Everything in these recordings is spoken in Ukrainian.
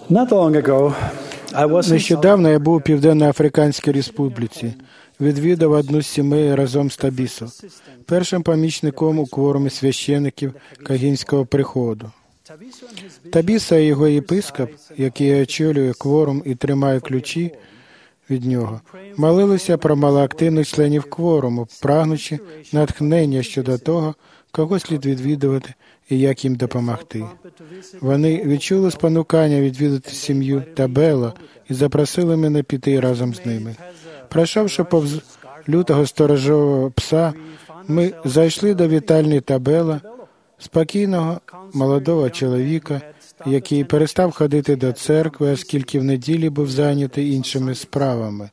Not long ago, I was in Нещодавно я був у Південно-Африканській Республіці. Відвідав одну з сімей разом з Табісо, першим помічником у кворумі священиків Кагінського приходу. Табіса і його єпископ, який очолює кворум і тримає ключі від нього, молилися про малоактивних членів кворуму, прагнучи натхнення щодо того, кого слід відвідувати і як їм допомогти. Вони відчули спонукання відвідати сім'ю Табело і запросили мене піти разом з ними. Пройшовши повз лютого сторожового пса, ми зайшли до вітальні Табело, спокійного молодого чоловіка, який перестав ходити до церкви, оскільки в неділі був зайнятий іншими справами.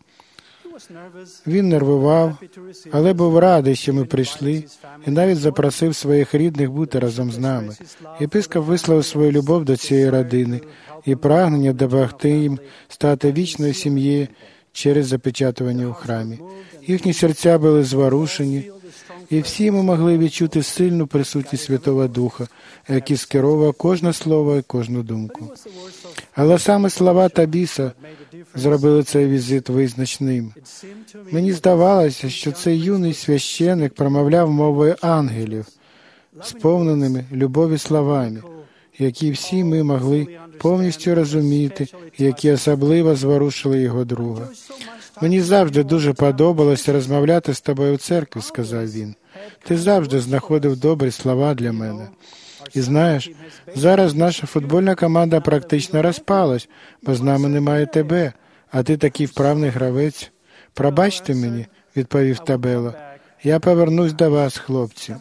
Він нервував, але був радий, що ми прийшли, і навіть запросив своїх рідних бути разом з нами. Єпископ висловив свою любов до цієї родини і прагнення допомогти їм стати вічною сім'єю через запечатування у храмі. Їхні серця були зворушені, і всі ми могли відчути сильну присутність Святого Духа, який скеровував кожне слово і кожну думку. Але саме слова Табіса зробили цей візит визначним. Мені здавалося, що цей юний священик промовляв мовою ангелів, сповненими любові словами, які всі ми могли повністю розуміти, і які особливо зворушили його друга. «Мені завжди дуже подобалося розмовляти з тобою у церкві», – сказав він. «Ти завжди знаходив добрі слова для мене. І знаєш, зараз наша футбольна команда практично розпалась, бо з нами немає тебе, а ти такий вправний гравець. Пробачте мені», – відповів Табело. «Я повернусь до вас, хлопці».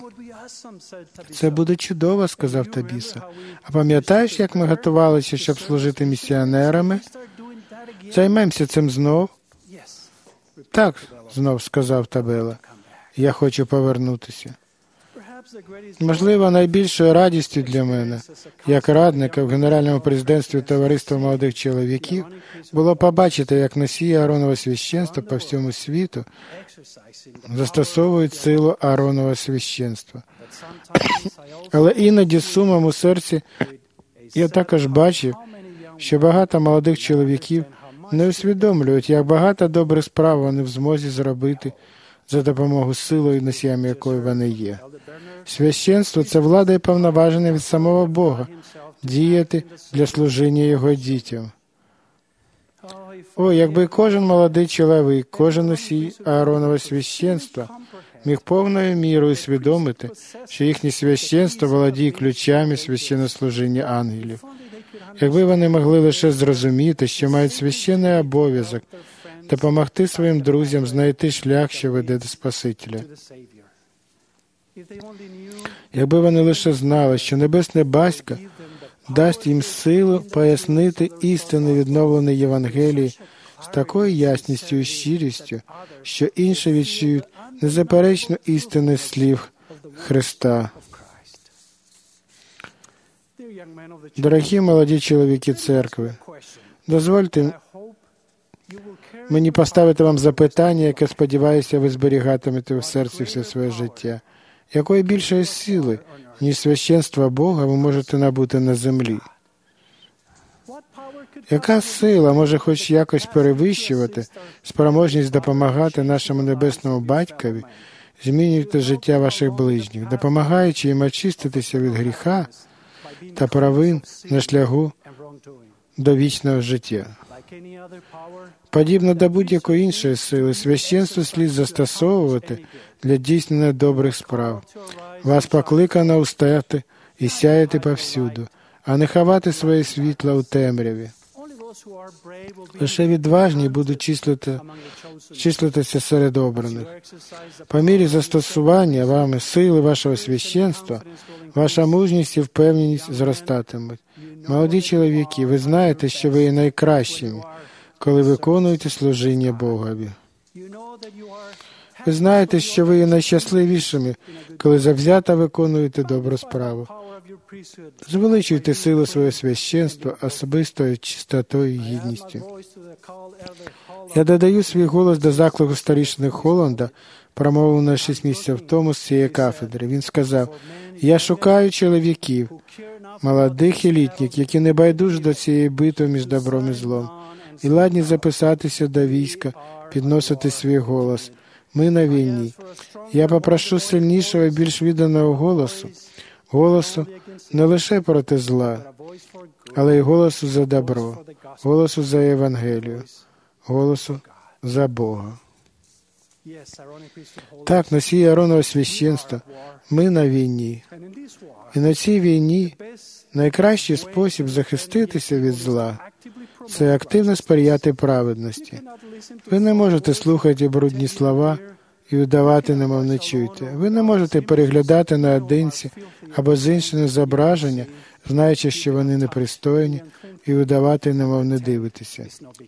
«Це буде чудово», – сказав Табіса. «А пам'ятаєш, як ми готувалися, щоб служити місіонерами? Займемося цим знов?» «Так», – знов сказав Табело. «Я хочу повернутися». Можливо, найбільшою радістю для мене, як радника в Генеральному президентстві Товариства молодих чоловіків, було побачити, як носії Ааронова священства по всьому світу застосовують силу Ааронова священства. Але іноді з сумом у серці я також бачив, що багато молодих чоловіків не усвідомлюють, як багато добрих справ вони в змозі зробити за допомогою силою, носіями якої вони є. Священство – це влада і повноваження від самого Бога діяти для служіння Його дітям. О, якби кожен молодий чоловік, кожен носій Ааронова священства міг повною мірою усвідомити, що їхнє священство володіє ключами священнослужіння ангелів. Якби вони могли лише зрозуміти, що мають священний обов'язок допомогти своїм друзям знайти шлях, що веде до Спасителя. Якби вони лише знали, що Небесне Батько дасть їм силу пояснити істини відновленої Євангелії з такою ясністю і щирістю, що інші відчують незаперечну істину слів Христа. Дорогі молоді чоловіки церкви, дозвольте мені поставити вам запитання, яке, сподіваюся, ви зберігатимете в серці все своє життя. Якої більшої сили, ніж священства Бога, ви можете набути на землі? Яка сила може хоч якось перевищувати спроможність допомагати нашому Небесному Батькові змінювати життя ваших ближніх, допомагаючи їм очиститися від гріха та провин на шляху до вічного життя? Подібно до будь-якої іншої сили, священство слід застосовувати для здійснення добрих справ. Вас покликано устати і сяяти повсюду, а не ховати своє світло у темряві. Лише відважні будуть числитися серед обраних. По мірі застосування вами сили вашого священства, ваша мужність і впевненість зростатимуть. Молоді чоловіки, ви знаєте, що ви є найкращими, коли виконуєте служіння Богові. Ви знаєте, що ви є найщасливішими, коли завзято виконуєте добру справу. Звеличуйте силу свого священства особистою чистотою і гідністю. Я додаю свій голос до заклику старішини Холланда, промовленого 6 місяців тому з цієї кафедри. Він сказав: «Я шукаю чоловіків, молодих і літніх, які не байдужі до цієї битви між добром і злом, і ладні записатися до війська, підносити свій голос. Ми на війні. Я попрошу сильнішого і більш відданого голосу не лише проти зла, але й голосу за добро, голосу за Євангелію, голосу за Бога». Так, носії Ааронового священства, ми на війні. І на цій війні найкращий спосіб захиститися від зла – це активно сприяти праведності. Ви не можете слухати брудні слова і удавати, немов не чуєте. Ви не можете переглядати наодинці або з іншими зображення, знаючи, що вони непристойні, і удавати, немов не дивитеся.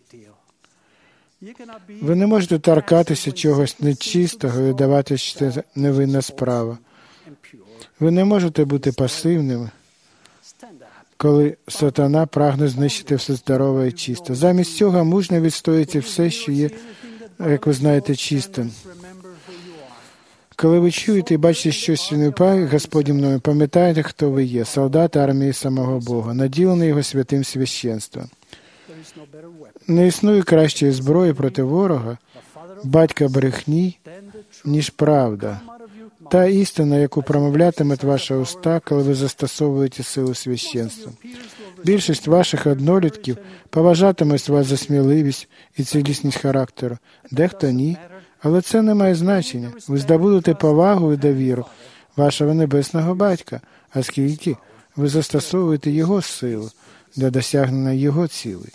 Ви не можете торкатися чогось нечистого і удавати, що це невинна справа. Ви не можете бути пасивними, коли сатана прагне знищити все здорове і чисте. Замість цього мужньо відстоюється все, що є, як ви знаєте, чистим. Коли ви чуєте і бачите щось, що не впає Господнім мною, пам'ятайте, хто ви є, солдати армії самого Бога, наділені Його святим священством. Не існує кращої зброї проти ворога, батька брехні, ніж правда. Та істина, яку промовлятимуть ваші уста, коли ви застосовуєте силу священства. Більшість ваших однолітків поважатимуть вас за сміливість і цілісність характеру. Дехто ні. Але це не має значення. Ви здобудете повагу і довіру вашого небесного батька, оскільки ви застосовуєте Його силу для досягнення Його цілей.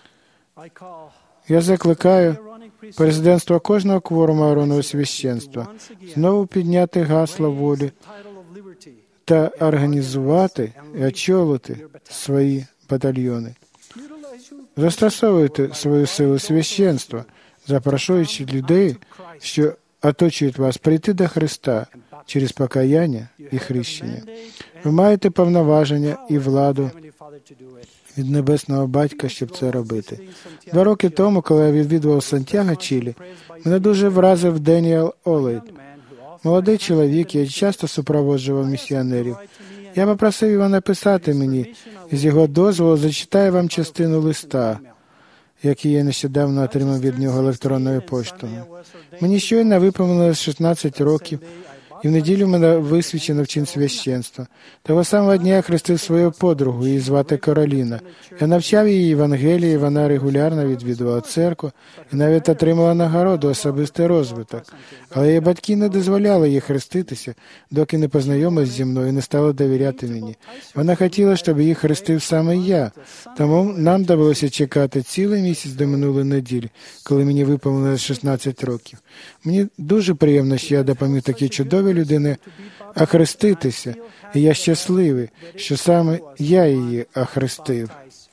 Я закликаю президентство кожного кворуму Ааронового священства знову підняти гасло волі та організувати і очолити свої батальйони. Застосовуйте свою силу священства, запрошуючи людей, що оточують вас, прийти до Христа через покаяння і хрещення. Ви маєте повноваження і владу від Небесного Батька, щоб це робити. 2 роки тому, коли я відвідував Сантьяго, Чилі, мене дуже вразив Деніел Олейд. Молодий чоловік, я часто супроводжував місіонерів. Я попросив його написати мені, і з його дозволу зачитаю вам частину листа, який я нещодавно отримав від нього електронною поштою. Мені щойно виповнилось 16 років, і в неділю мене висвячено в чин священства. Того самого дня я хрестив свою подругу, її звати Кароліна. Я навчав її Євангелії, вона регулярно відвідувала церкву і навіть отримала нагороду «Особистий розвиток». Але її батьки не дозволяли їй хреститися, доки не познайомилась зі мною і не стала довіряти мені. Вона хотіла, щоб її хрестив саме я. Тому нам довелося чекати цілий місяць до минулої неділі, коли мені виповнилось 16 років. Мені дуже приємно, що я допоміг такій чудовій людині охреститися, і я щасливий, що саме я її охрестив.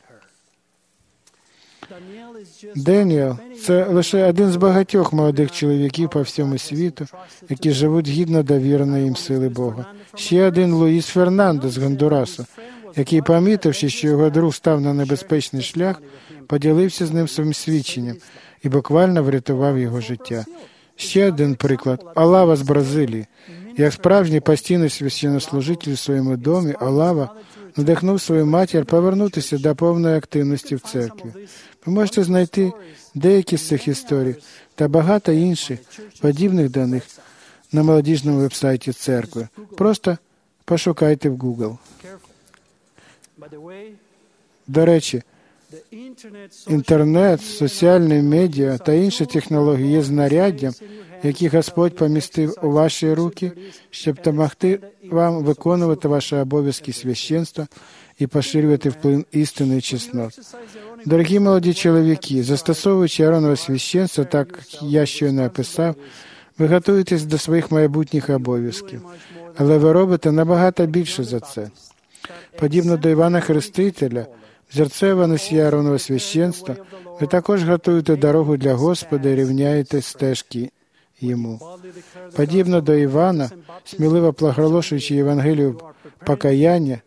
Деніел – це лише один з багатьох молодих чоловіків по всьому світу, які живуть гідно довіреної їм сили Бога. Ще один Луїс Фернандо з Гондурасу, який, помітивши, що його друг став на небезпечний шлях, поділився з ним своїм свідченням і буквально врятував його життя. Ще один приклад – Олава з Бразилії. Як справжній постійний священнослужитель у своєму домі, Олава надихнув свою матір повернутися до повної активності в церкві. Ви можете знайти деякі з цих історій та багато інших, подібних до них, на молодіжному вебсайті церкви. Просто пошукайте в Google. До речі, інтернет, соціальні медіа та інші технології є знаряддям, які Господь помістив у ваші руки, щоб допомогти вам виконувати ваші обов'язки священства і поширювати вплив істини і чеснот. Дорогі молоді чоловіки, застосовуючи Ааронове священство, так як я щойно описав, ви готуєтесь до своїх майбутніх обов'язків, але ви робите набагато більше за це. Подібно до Івана Хрестителя, взірцева носія Ааронового священства, ви також готуєте дорогу для Господа і рівняєте стежки Йому. Подібно до Івана, сміливо проголошуючи Євангелію покаяння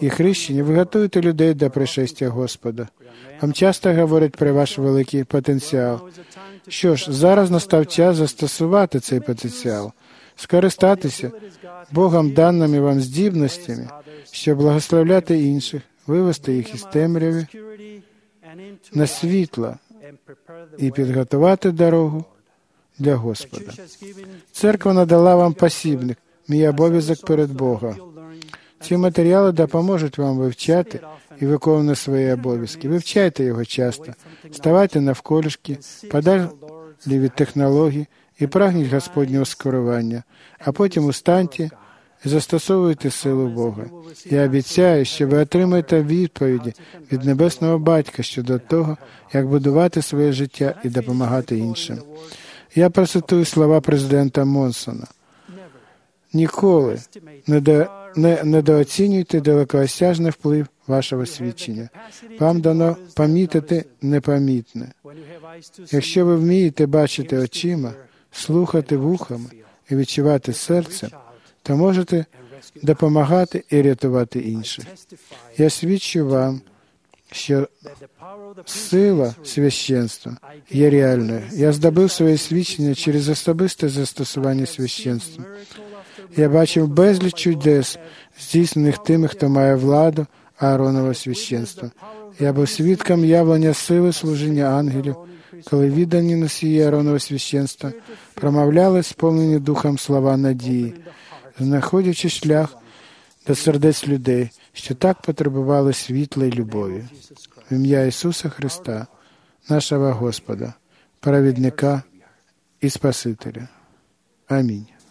і хрещені, ви готуєте людей до пришестя Господа. Вам часто говорять про ваш великий потенціал. Що ж, зараз настав час застосувати цей потенціал, скористатися Богом даними вам здібностями, щоб благословляти інших, вивести їх із темряви на світло і підготувати дорогу для Господа. Церква надала вам посібник, мій обов'язок перед Богом. Ці матеріали допоможуть вам вивчати і виконувати свої обов'язки. Вивчайте його часто, ставайте навколішки, подалі від технологій і прагніть Господнього скорування, а потім устаньте і застосовуйте силу Бога. Я обіцяю, що ви отримаєте відповіді від Небесного Батька щодо того, як будувати своє життя і допомагати іншим. Я процитую слова президента Монсона. Ніколи не недооцінюйте далекоосяжний вплив вашого свідчення. Вам дано помітити непомітне. Якщо ви вмієте бачити очима, слухати вухами і відчувати серцем, то можете допомагати і рятувати інших. Я свідчу вам, що сила священства є реальною. Я здобув своє свідчення через особисте застосування священства. Я бачив безліч чудес, здійснених тими, хто має владу Ааронового священства. Я був свідком явлення сили служіння ангелів, коли віддані носії Ааронового священства промовляли сповнені Духом слова надії, знаходячи шлях до сердець людей, що так потребували світла й любові. В ім'я Ісуса Христа, нашого Господа, Провідника і Спасителя. Амінь.